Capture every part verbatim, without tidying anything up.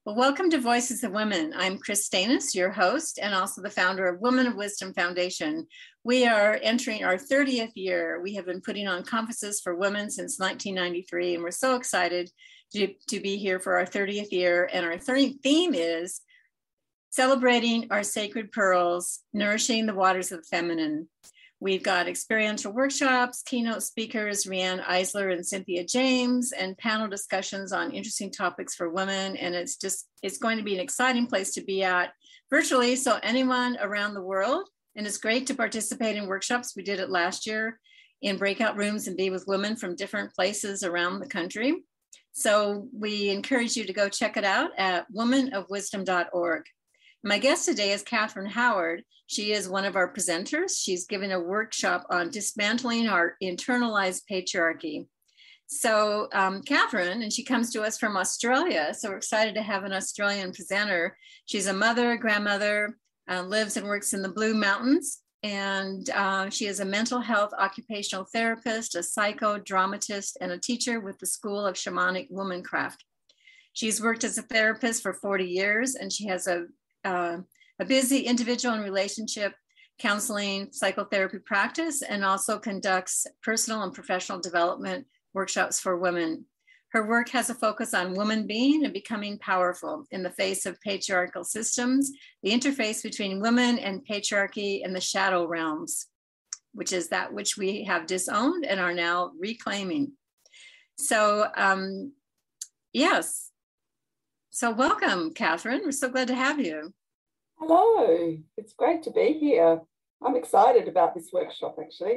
Well, welcome to Voices of Women. I'm Chris Stanis, your host, and also the founder of Women of Wisdom Foundation. We are entering our thirtieth year. We have been putting on conferences for women since nineteen ninety-three, and we're so excited to, to be here for our thirtieth year. And our third theme is celebrating our sacred pearls, nourishing the waters of the feminine. We've got experiential workshops, keynote speakers, Rianne Eisler and Cynthia James, and panel discussions on interesting topics for women. And it's just, it's going to be an exciting place to be at virtually. So anyone around the world, and it's great to participate in workshops. We did it last year in breakout rooms and be with women from different places around the country. So we encourage you to go check it out at women of wisdom dot org. My guest today is Catherine Howard. She is one of our presenters. She's giving a workshop on dismantling our internalized patriarchy. So um, Catherine, and she comes to us from Australia, so we're excited to have an Australian presenter. She's a mother, grandmother, uh, lives and works in the Blue Mountains, and uh, she is a mental health occupational therapist, a psychodramatist, and a teacher with the School of Shamanic Womancraft. She's worked as a therapist for forty years, and she has a Uh, a busy individual and relationship counseling psychotherapy practice, and also conducts personal and professional development workshops for women. Her work has a focus on woman being and becoming powerful in the face of patriarchal systems, the interface between women and patriarchy and the shadow realms, which is that which we have disowned and are now reclaiming. So um, yes. So welcome, Catherine. We're so glad to have you. Hello, it's great to be here. I'm excited about this workshop, actually.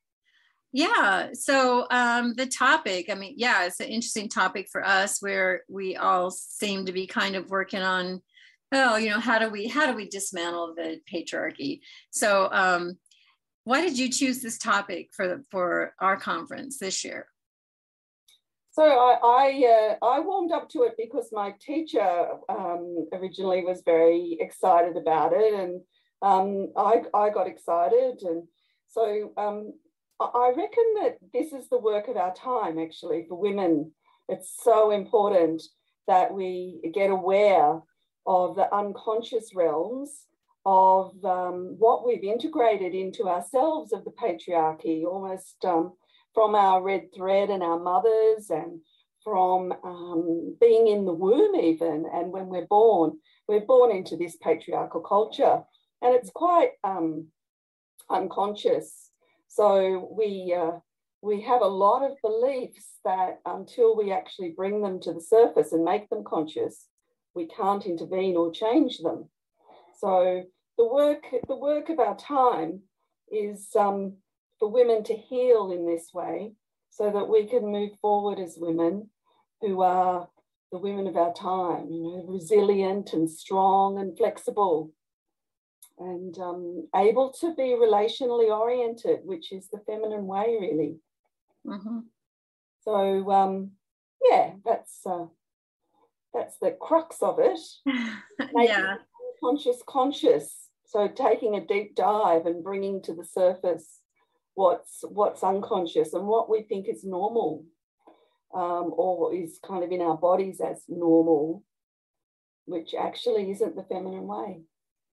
Yeah, so um, the topic, I mean, yeah, it's an interesting topic for us where we all seem to be kind of working on, oh, you know, how do we, how do we dismantle the patriarchy? So um, why did you choose this topic for, for our conference this year? So I I, uh, I warmed up to it because my teacher um, originally was very excited about it, and um, I, I got excited. And so um, I reckon that this is the work of our time, actually, for women. It's so important that we get aware of the unconscious realms of um, what we've integrated into ourselves of the patriarchy, almost um, from our red thread and our mothers, and from um, being in the womb even. And when we're born, we're born into this patriarchal culture, and it's quite um, unconscious. So we, uh, we have a lot of beliefs that until we actually bring them to the surface and make them conscious, we can't intervene or change them. So the work, the work of our time is um, for women to heal in this way, so that we can move forward as women who are the women of our time, you know, resilient and strong and flexible, and um, able to be relationally oriented, which is the feminine way, really. Mm-hmm. So um, yeah, that's uh, that's the crux of it. Yeah. Conscious, conscious. So taking a deep dive and bringing to the surface what's what's unconscious and what we think is normal, um, or is kind of in our bodies as normal, which actually isn't the feminine way.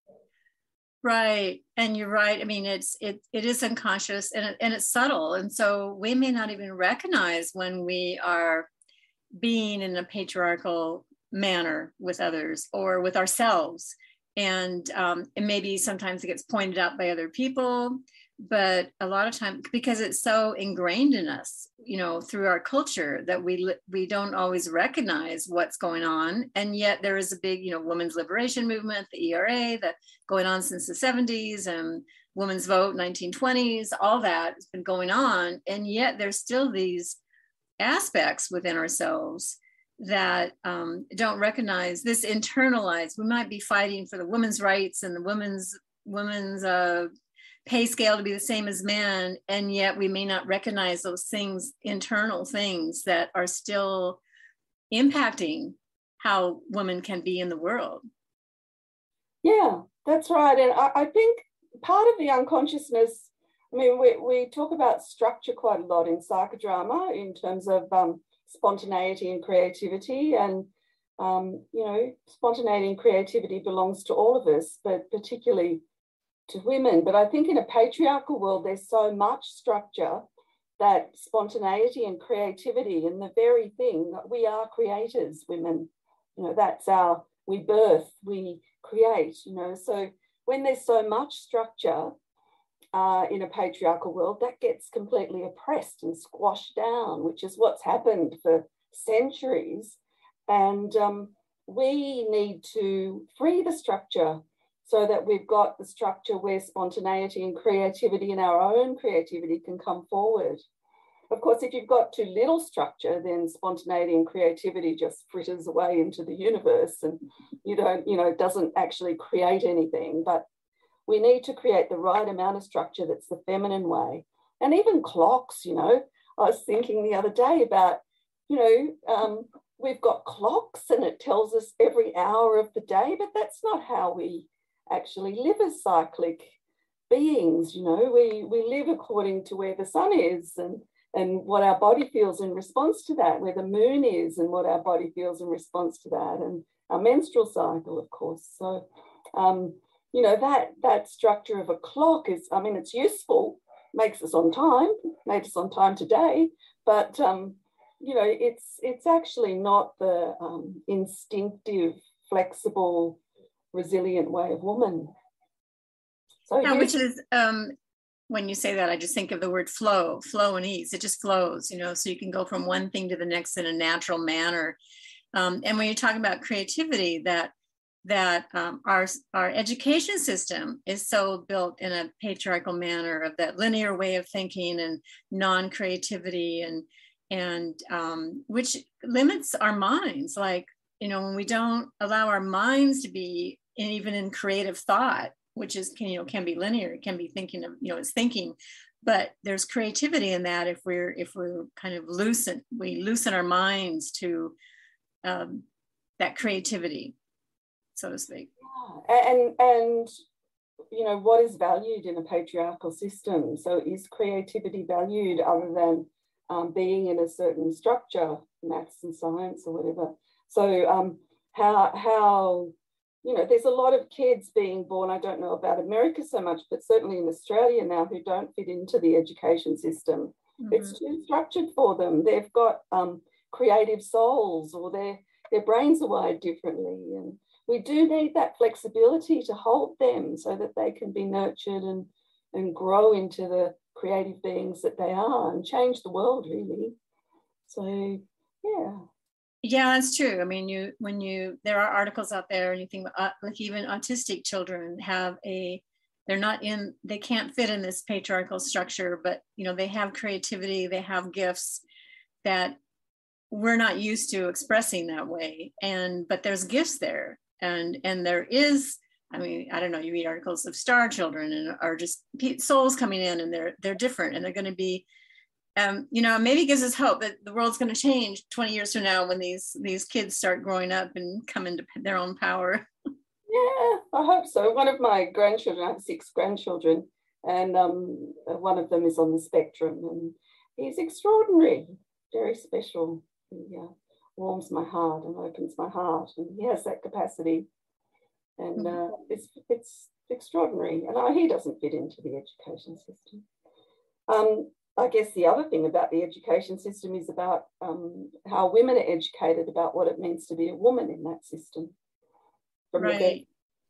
Right, and you're right. I mean, it's it it is unconscious, and it, and it's subtle, and so we may not even recognize when we are being in a patriarchal manner with others or with ourselves. And um, and maybe sometimes it gets pointed out by other people, but a lot of times, because it's so ingrained in us, you know, through our culture, that we we don't always recognize what's going on. And yet there is a big, you know, women's liberation movement, the E R A, that going on since the seventies, and women's vote, nineteen twenties, all that has been going on. And yet there's still these aspects within ourselves that um, don't recognize this internalized. We might be fighting for the women's rights and the women's women's uh, pay scale to be the same as men, and yet we may not recognize those things, internal things that are still impacting how women can be in the world. Yeah, that's right. And I, I think part of the unconsciousness, I mean, we, we talk about structure quite a lot in psychodrama in terms of um, spontaneity and creativity. And um, you know, spontaneity and creativity belongs to all of us, but particularly to women. But I think in a patriarchal world, there's so much structure that spontaneity and creativity and the very thing that we are creators, women, you know, that's our, we birth, we create, you know. So when there's so much structure uh, in a patriarchal world, that gets completely oppressed and squashed down, which is what's happened for centuries. And um, we need to free the structure so that we've got the structure where spontaneity and creativity and our own creativity can come forward. Of course, if you've got too little structure, then spontaneity and creativity just fritters away into the universe and you don't, you know, it doesn't actually create anything. But we need to create the right amount of structure that's the feminine way. And even clocks, you know, I was thinking the other day about, you know, um, we've got clocks and it tells us every hour of the day, but that's not how we actually live as cyclic beings. You know, we we live according to where the sun is and and what our body feels in response to that, where the moon is and what our body feels in response to that, and our menstrual cycle, of course. So um you know, that that structure of a clock is, I mean, it's useful, makes us on time, made us on time today, but um you know, it's it's actually not the um, instinctive, flexible, resilient way of woman. So yeah, which is um, when you say that, I just think of the word flow, flow and ease. It just flows, you know, so you can go from one thing to the next in a natural manner. Um, and when you're talking about creativity, that that um, our our education system is so built in a patriarchal manner of that linear way of thinking and non-creativity and and um, which limits our minds. Like, you know, when we don't allow our minds to be in, even in creative thought, which is, can, you know, can be linear, it can be thinking of, you know, it's thinking, but there's creativity in that if we're, if we're kind of loosen, we loosen our minds to um, that creativity, so to speak. Yeah. And, and, you know, what is valued in a patriarchal system? So is creativity valued other than Um, being in a certain structure, maths and science or whatever? So um, how, how, you know, there's a lot of kids being born, I don't know about America so much, but certainly in Australia now, who don't fit into the education system. Mm-hmm. It's too structured for them. They've got um, creative souls, or their, their brains are wired differently. And we do need that flexibility to hold them so that they can be nurtured and, and grow into the creative beings that they are and change the world, really. So yeah yeah that's true. I mean, you when you there are articles out there and you think uh, like even autistic children have a they're not in they can't fit in this patriarchal structure, but you know, they have creativity, they have gifts that we're not used to expressing that way, and but there's gifts there, and and there is, I mean, I don't know, you read articles of star children and are just souls coming in, and they're they're different, and they're going to be, um, you know, maybe gives us hope that the world's going to change twenty years from now when these these kids start growing up and come into their own power. Yeah, I hope so. One of my grandchildren, I have six grandchildren, and um, one of them is on the spectrum, and he's extraordinary, very special. He uh, warms my heart and opens my heart, and he has that capacity. And uh, it's it's extraordinary. And uh, he doesn't fit into the education system. Um, I guess the other thing about the education system is about um, how women are educated about what it means to be a woman in that system. From right. the get,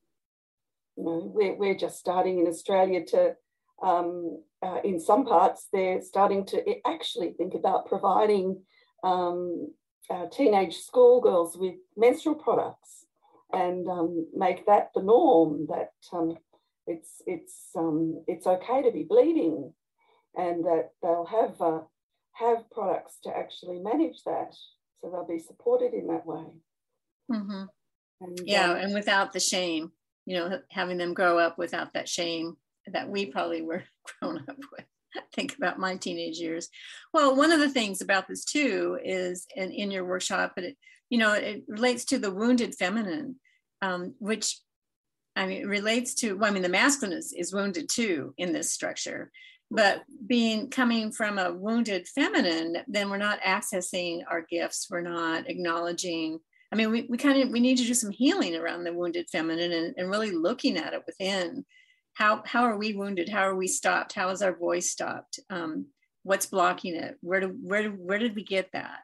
you know, we're, we're just starting in Australia to, um, uh, in some parts, they're starting to actually think about providing um, uh, teenage schoolgirls with menstrual products. And um, make that the norm, that um, it's it's um, it's okay to be bleeding, and that they'll have uh, have products to actually manage that, so they'll be supported in that way. Mm-hmm. And, yeah, um, and without the shame, you know, having them grow up without that shame that we probably were grown up with. Think about my teenage years. Well, one of the things about this too is, in, in your workshop, but it, you know, it relates to the wounded feminine, um, which, I mean, it relates to, well, I mean, the masculine is, is wounded too in this structure, but being, coming from a wounded feminine, then we're not accessing our gifts. We're not acknowledging I mean, we, we kind of, we need to do some healing around the wounded feminine and, and really looking at it within. How, how are we wounded? How are we stopped? How is our voice stopped? Um, what's blocking it? Where do, where, do, where did we get that?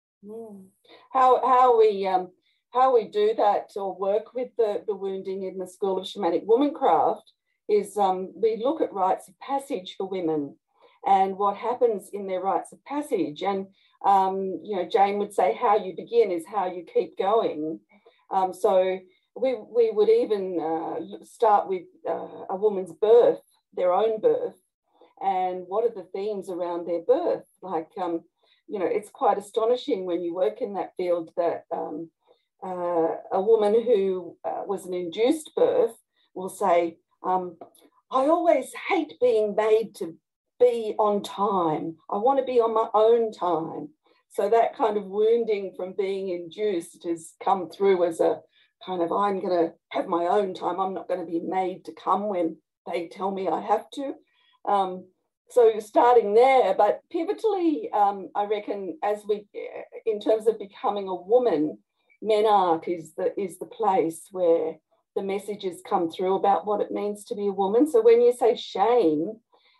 Mm. How, how we, um, how we do that or work with the, the wounding in the School of Shamanic Womancraft is um, we look at rites of passage for women and what happens in their rites of passage. And, um, you know, Jane would say how you begin is how you keep going. Um, so we, we would even uh, start with uh, a woman's birth, their own birth, and what are the themes around their birth. Like, um, you know, it's quite astonishing when you work in that field that um, uh, a woman who uh, was an induced birth will say, um, I always hate being made to be on time. I want to be on my own time. So that kind of wounding from being induced has come through as a kind of, I'm going to have my own time. I'm not going to be made to come when they tell me I have to. Um, so starting there, but pivotally, um, I reckon as we, in terms of becoming a woman, Menarche is the, is the place where the messages come through about what it means to be a woman. So when you say shame,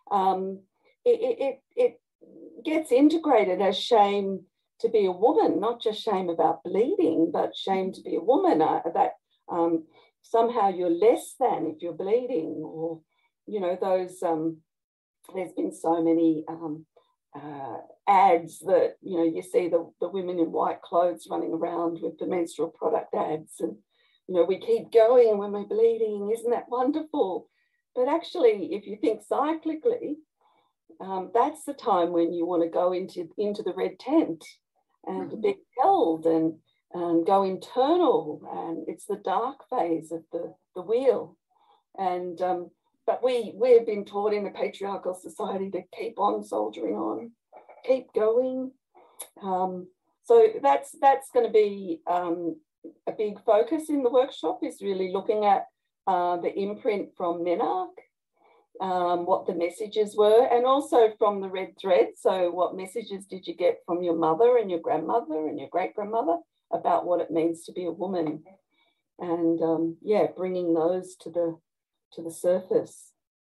um, it, it, it gets integrated as shame to be a woman, not just shame about bleeding, but shame to be a woman, uh, that um, somehow you're less than if you're bleeding, or, you know, those, um, there's been so many um, uh, ads that, you know, you see the, the women in white clothes running around with the menstrual product ads, and, you know, we keep going when we're bleeding, isn't that wonderful? But actually, if you think cyclically, um, that's the time when you want to go into, into the red tent and mm-hmm. be held and, and go internal, and it's the dark phase of the, the wheel. And um, but we, we've been taught in a patriarchal society to keep on soldiering on, keep going. Um, so that's, that's going to be um, a big focus in the workshop, is really looking at uh, the imprint from Menarche, um, what the messages were, and also from the red thread. So what messages did you get from your mother and your grandmother and your great-grandmother about what it means to be a woman? And um, yeah, bringing those to the to the surface.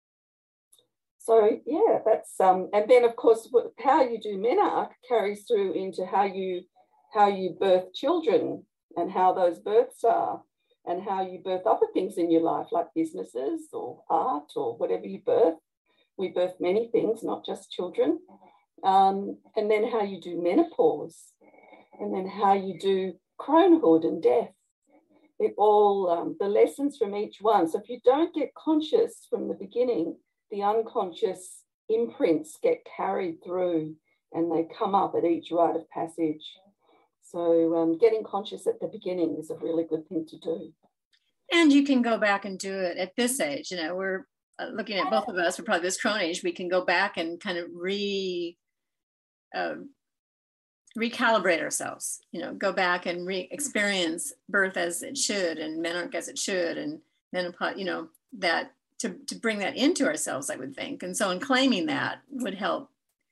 So yeah, that's um, and then of course how you do Menarche carries through into how you how you birth children and how those births are, and how you birth other things in your life like businesses or art or whatever you birth. We birth many things, not just children. Um, and then how you do menopause, and then how you do cronehood and death. It all, um, the lessons from each one. So if you don't get conscious from the beginning, the unconscious imprints get carried through and they come up at each rite of passage. So um, getting conscious at the beginning is a really good thing to do. And you can go back and do it at this age. You know, we're uh, looking at both of us, we're probably this crone age, we can go back and kind of re, uh, recalibrate ourselves, you know, go back and re-experience birth as it should and menarche as it should, and menopause, you know, that to, to bring that into ourselves, I would think. And so in claiming that would help.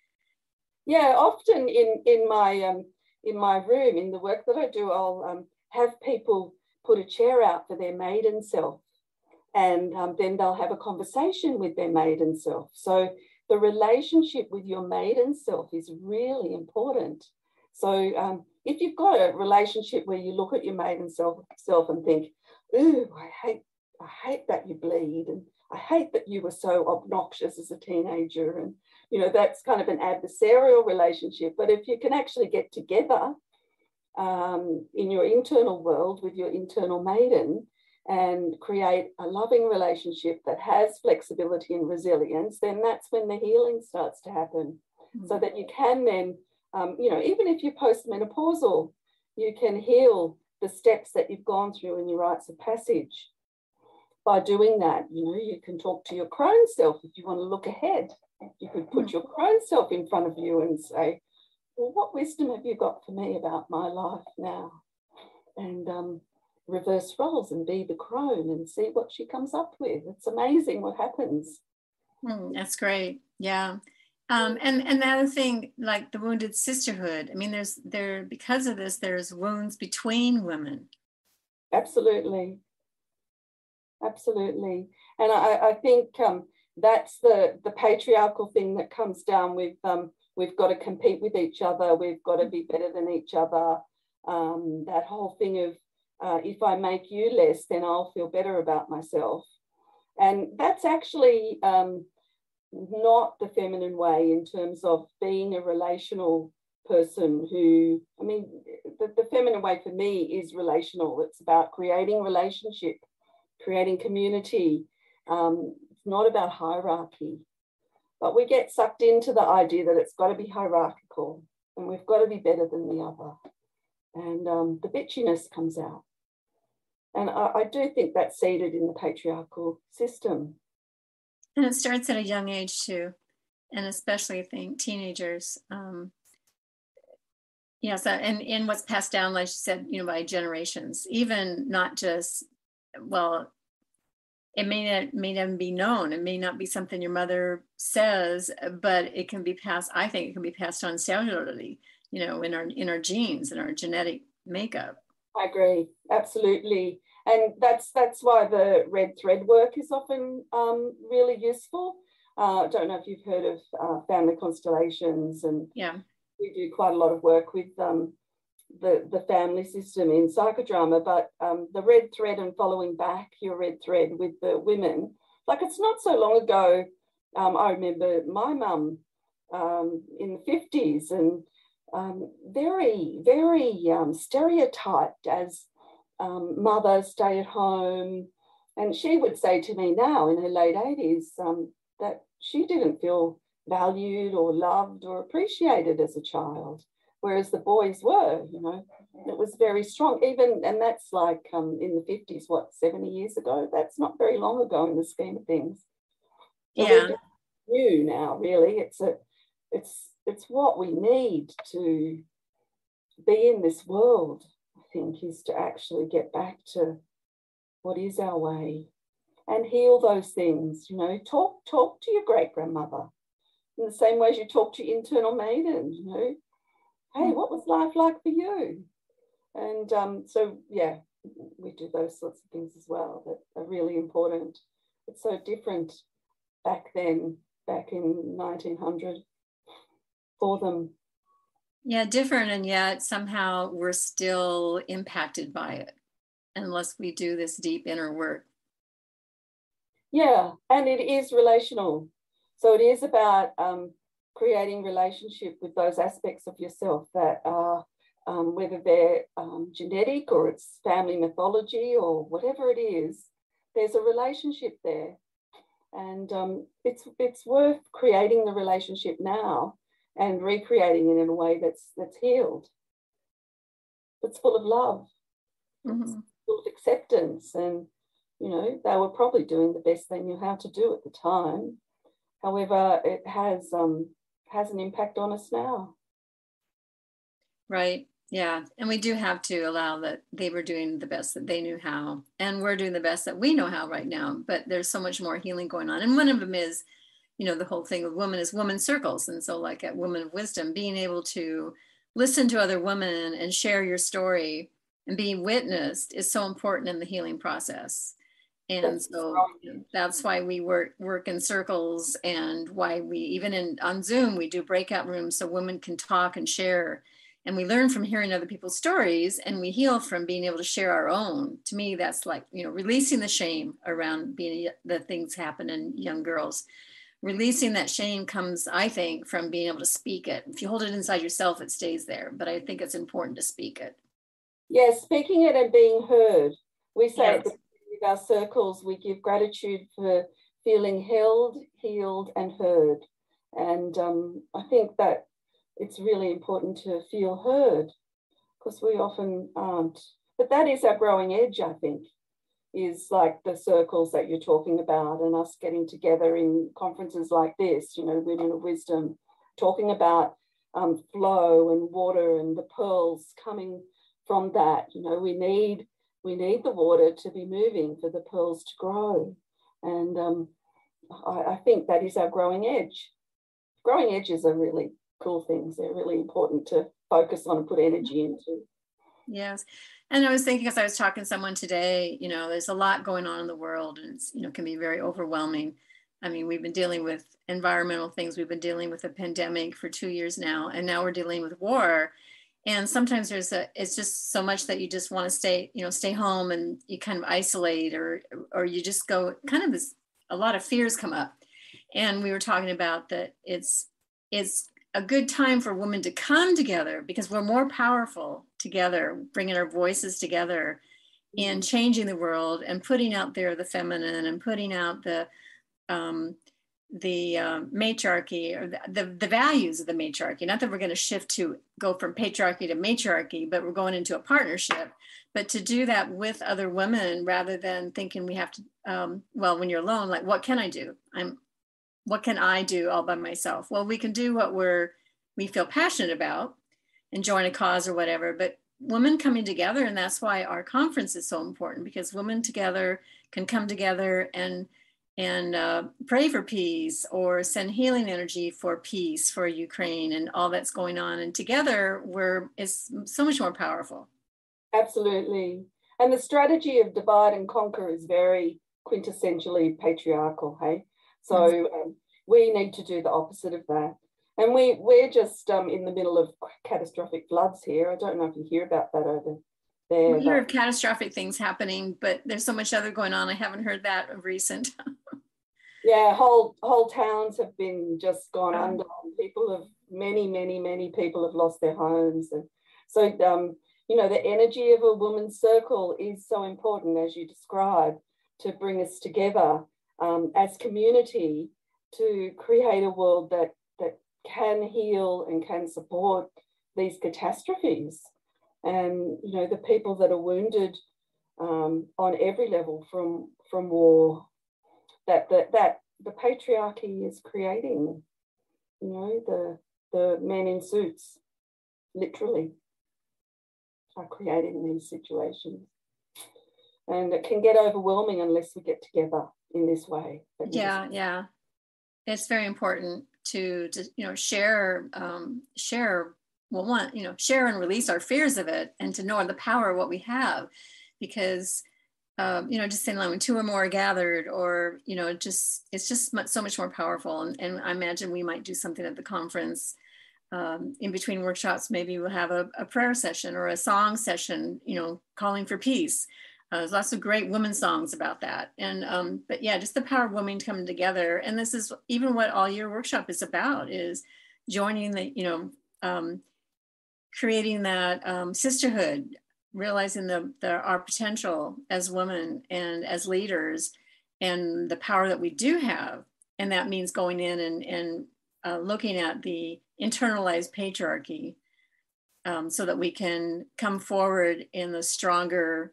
Yeah, often in, in my um, in my room, in the work that I do, I'll um, have people put a chair out for their maiden self, and um, then they'll have a conversation with their maiden self. So the relationship with your maiden self is really important. So um, if you've got a relationship where you look at your maiden self, self and think, ooh, I hate, I hate that you bleed, and I hate that you were so obnoxious as a teenager, and, you know, that's kind of an adversarial relationship. But if you can actually get together um, in your internal world with your internal maiden and create a loving relationship that has flexibility and resilience, then that's when the healing starts to happen. Mm-hmm. So that you can then, um, you know, even if you're postmenopausal, you can heal the steps that you've gone through in your rites of passage. By doing that, you know, you can talk to your crone self if you want to look ahead. You could put your crone self in front of you and say, well, what wisdom have you got for me about my life now? And um, reverse roles and be the crone and see what she comes up with. It's amazing what happens. Mm, that's great. Yeah. Um, and and the other thing, like the wounded sisterhood. I mean, there's there because of this, there's wounds between women. Absolutely, absolutely, and I, I think um, that's the the patriarchal thing that comes down with um, we've got to compete with each other, we've got to be better than each other. Um, that whole thing of uh, if I make you less, then I'll feel better about myself, and that's actually um, not the feminine way in terms of being a relational person who, I mean, the, the feminine way for me is relational. It's about creating relationship, creating community. Um, it's not about hierarchy. But we get sucked into the idea that it's got to be hierarchical and we've got to be better than the other. And um, the bitchiness comes out. And I, I do think that's seeded in the patriarchal system. And it starts at a young age too, and especially I think teenagers. Um, yeah, so and, and what's passed down, like you said, you know, by generations, even not just, well, it may not may not be known. It may not be something your mother says, but it can be passed. I think it can be passed on cellularly, you know, in our in our genes, in our genetic makeup. I agree, absolutely. And that's that's why the red thread work is often um, really useful. Uh, I don't know if you've heard of uh, family constellations, and yeah, we do quite a lot of work with um, the, the family system in psychodrama, but um, the red thread and following back your red thread with the women, like it's not so long ago, um, I remember my mum um, in the fifties and um, very, very um, stereotyped as um, mother, stay at home. And she would say to me now in her late eighties um, that she didn't feel valued or loved or appreciated as a child, whereas the boys were, you know, it was very strong. Even, and that's like um, in the fifties, what, seventy years ago? That's not very long ago in the scheme of things. So yeah. we're new now, really. It's a, it's, it's what we need to be in this world, I think, is to actually get back to what is our way and heal those things. You know, talk, talk to your great grandmother in the same way as you talk to your internal maiden, you know. Hey, what was life like for you? And um, so, yeah, we do those sorts of things as well that are really important. It's so different back then, back in nineteen hundred for them. Yeah, different, and yet somehow we're still impacted by it unless we do this deep inner work. Yeah, and it is relational. So it is about um, creating relationship with those aspects of yourself that are, um, whether they're um, genetic or it's family mythology or whatever it is, there's a relationship there. And um, it's it's worth creating the relationship now and recreating it in a way that's that's healed. It's full of love, mm-hmm. It's full of acceptance, and you know they were probably doing the best they knew how to do at the time. However, it has um, has an impact on us now. Right. Yeah. And we do have to allow that they were doing the best that they knew how, and we're doing the best that we know how right now. But there's so much more healing going on. And one of them is, you know, the whole thing with women is woman circles. And so like at Women of Wisdom, being able to listen to other women and share your story and being witnessed is so important in the healing process. And so that's why we work work in circles, and why we even in on Zoom we do breakout rooms so women can talk and share, and we learn from hearing other people's stories, and we heal from being able to share our own. To me, that's like, you know, releasing the shame around being the things happen in young girls. Releasing that shame comes, I think, from being able to speak it. If you hold it inside yourself, it stays there. But I think it's important to speak it. Yes, yeah, speaking it and being heard. We say yes. With our circles, we give gratitude for feeling held, healed, and heard. And um, I think that it's really important to feel heard, because we often aren't. But that is our growing edge, I think, is like the circles that you're talking about, and us getting together in conferences like this, you know, Women of Wisdom, talking about um, flow and water and the pearls coming from that. You know, we need We need the water to be moving for the pearls to grow. And um, I, I think that is our growing edge. growing edges are really cool things. They're really important to focus on and put energy into. Yes. And I was thinking, as I was talking to someone today, you know, there's a lot going on in the world, and it's, you know, can be very overwhelming. I mean, we've been dealing with environmental things. We've been dealing with a pandemic for two years now, and now we're dealing with war. And sometimes there's a, it's just so much that you just want to stay, you know, stay home, and you kind of isolate, or, or you just go kind of this, a lot of fears come up. And we were talking about that it's, it's a good time for women to come together because we're more powerful together, bringing our voices together in changing the world and putting out there the feminine and putting out the, um, the uh, matriarchy, or the, the, the values of the matriarchy. Not that we're going to shift to go from patriarchy to matriarchy, but we're going into a partnership. But to do that with other women rather than thinking we have to, um, well, when you're alone, like, what can I do? I'm, what can I do all by myself? Well, we can do what we're, we feel passionate about and join a cause or whatever, but women coming together, and that's why our conference is so important, because women together can come together and and uh, pray for peace, or send healing energy for peace for Ukraine and all that's going on. And together we're, it's so much more powerful. Absolutely. And the strategy of divide and conquer is very quintessentially patriarchal, hey? So mm-hmm. um, we need to do the opposite of that. And we, we're just um, in the middle of catastrophic floods here. I don't know if you hear about that over there. We hear of catastrophic things happening, but there's so much other going on. I haven't heard that of recent. Yeah, whole whole towns have been just gone um, under. People have, many, many, many people have lost their homes. And so, um, you know, the energy of a woman's circle is so important, as you describe, to bring us together um, as community to create a world that that can heal and can support these catastrophes. And, you know, the people that are wounded um, on every level from, from war, that, that, that the patriarchy is creating, you know, the, the men in suits, literally, are creating these situations. And it can get overwhelming unless we get together in this way. Yeah, yeah. It's very important to, to you know, share, um, share, well, one, you know, share and release our fears of it, and to know the power of what we have, because, um, you know, just saying like when two or more are gathered, or, you know, just, it's just much, so much more powerful. And, and I imagine we might do something at the conference. Um, in between workshops, maybe we'll have a, a prayer session or a song session, you know, calling for peace. Uh, there's lots of great women's songs about that. And, um, but yeah, just the power of women coming together. And this is even what all your workshop is about, is joining the, you know, um, creating that um, sisterhood, realizing the, the, our potential as women and as leaders, and the power that we do have. And that means going in and, and uh, looking at the internalized patriarchy um, so that we can come forward in the stronger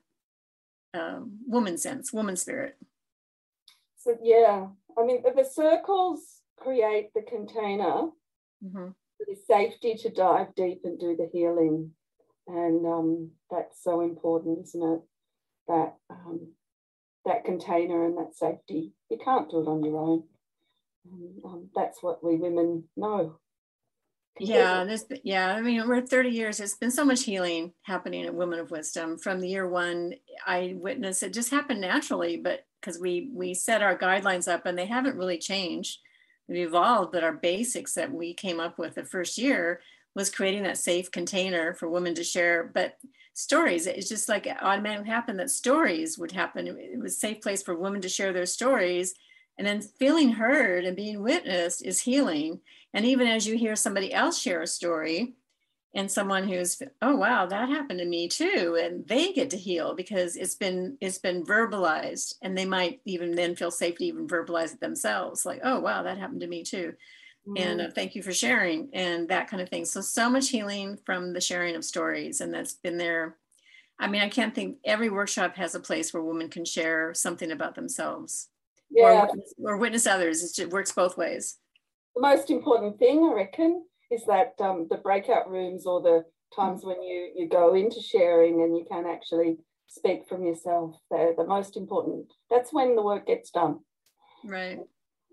Um, woman sense, woman spirit. So yeah, I mean, the circles create the container mm-hmm. for the safety to dive deep and do the healing, and um, that's so important, isn't it? That um, that container and that safety. You can't do it on your own. And, um, that's what we women know. Yeah, this, yeah. I mean, we're thirty years. There's been so much healing happening at Women of Wisdom. From the year one, I witnessed it just happened naturally, but because we we set our guidelines up and they haven't really changed. We've evolved, but our basics that we came up with the first year was creating that safe container for women to share. But stories, it's just like it automatically happened that stories would happen. It was a safe place for women to share their stories. And then feeling heard and being witnessed is healing. And even as you hear somebody else share a story, and someone who's, oh, wow, that happened to me too. And they get to heal because it's been, it's been verbalized, and they might even then feel safe to even verbalize it themselves. Like, oh, wow, that happened to me too. Mm. And uh, thank you for sharing, and that kind of thing. So, so much healing from the sharing of stories. And that's been there. I mean, I can't think, every workshop has a place where women can share something about themselves. Yeah. Or, witness, or witness others. It works both ways. The most important thing, I reckon, is that um, the breakout rooms, or the times when you, you go into sharing and you can actually speak from yourself, they're the most important. That's when the work gets done. Right.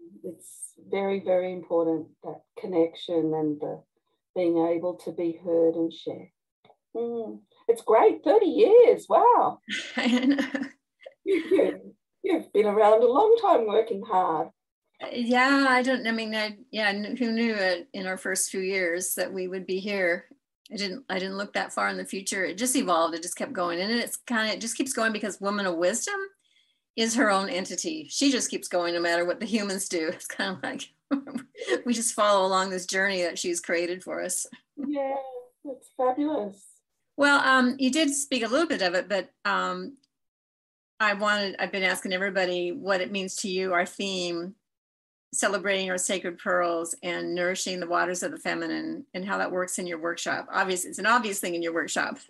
it's very, very important, that connection and the being able to be heard and share. Mm. It's great, thirty years, wow. you, you, you've been around a long time working hard. Yeah, I don't, I mean, I, yeah, who knew it in our first few years that we would be here? I didn't, I didn't look that far in the future. It just evolved, it just kept going. And it's kind of, it just keeps going because Woman of Wisdom is her own entity. She just keeps going no matter what the humans do. It's kind of like, we just follow along this journey that she's created for us. Yeah, it's fabulous. Well, um, you did speak a little bit of it, but um, I wanted, I've been asking everybody what it means to you, our theme, celebrating our sacred pearls and nourishing the waters of the feminine, and how that works in your workshop. Obviously, it's an obvious thing in your workshop.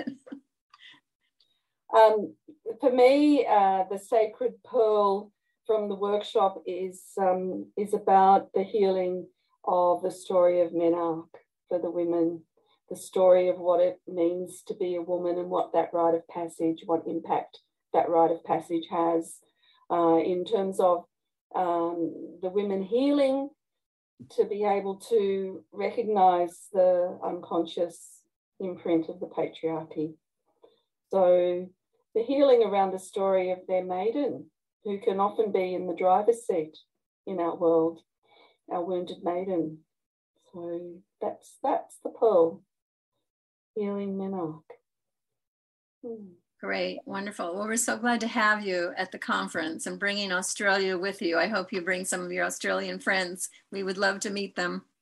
um, for me, uh, the sacred pearl from the workshop is, um, is about the healing of the story of Menarche for the women, the story of what it means to be a woman and what that rite of passage, what impact that rite of passage has uh, in terms of um, the women healing, to be able to recognise the unconscious imprint of the patriarchy. So the healing around the story of their maiden, who can often be in the driver's seat in our world, our wounded maiden. So that's, that's the pearl. Healing Menarche. Hmm. Great, wonderful. Well, we're so glad to have you at the conference and bringing Australia with you. I hope you bring some of your Australian friends. We would love to meet them.